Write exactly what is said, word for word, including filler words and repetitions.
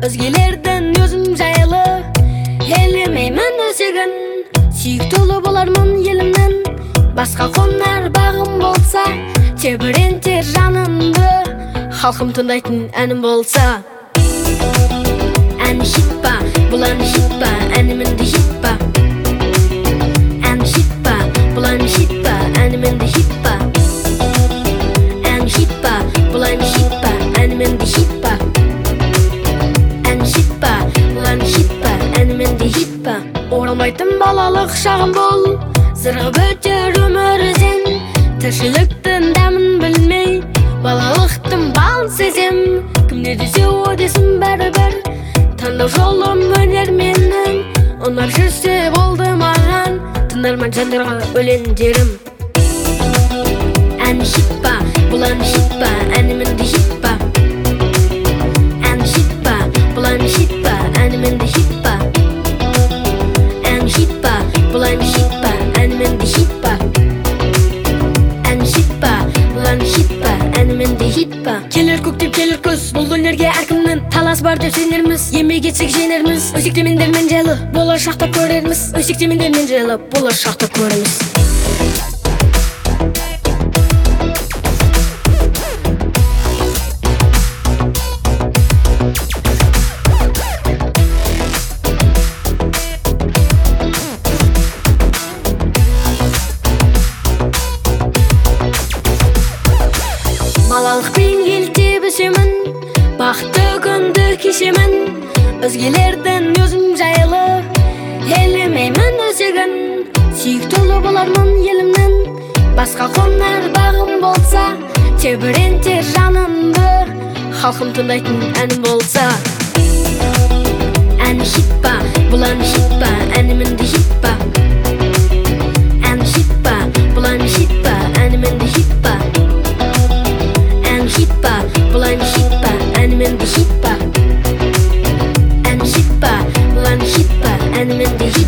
Özgelerden özüm jaylı elемеймін өзегін. Сүйіктілі болармын елімнен, басқа қонар бағым болса, тебірентер жанымды, халқым тыңдайтын әнім болса. Ән хит па, бұл ән хит па, әнімінді хит па. Ән хит па, бұл ән хит па, әнімінді хит па. Ән хит па, бұл ән хит па, әнімінді хит па. Ән хит па, бұл ән хит па, әнімінді хит па. Оралмайтын балалық шағым бол, зырғып өтер өмір ізден. Тіршіліктің дәмін білмей, балалықтың балын сезем. Кімне десе о десін бәрібір, таңдау жолым өнер менің. Ұнап жүрсе болды маған, тыңдарман жандарға өлеңдерім. Ән хит па, бұл ән хит па, әнімінді хит па. Ән хит па, бұл ән хит па, әнімінді хит па. Ән хит па, бұл ән хит па, әнімінді хит па. Ән хит па, бұл ән хит па, әнімінді хит па. Келер көктем, келер күз, бұл өнерге әркімнің талас бар деп сенерміз. Емей кетсек женерміз, өсекте мендермен жайлы болашақта көрерміз. Өсекте мендермен жайлы болашақта көрерміз. Балалықпен келте бісемін, бақытты күнді кешемін. Өзгелерден өзім жайлы елемеймін өзегін. Сүйіктілі болармын елімнен, басқа қонар бағым болса, тебірентер жанымды, халқым тыңдайтын әнім болса. Ән хит па, бұл ән хит па, әнімінді хит па. Ән хит па, бұл ән хит па, әнімінді хит па. Ән хит па, бұл ән хит па, әнімінді хит па. Ән хит па, бұл ән хит па, әнімінді хит па.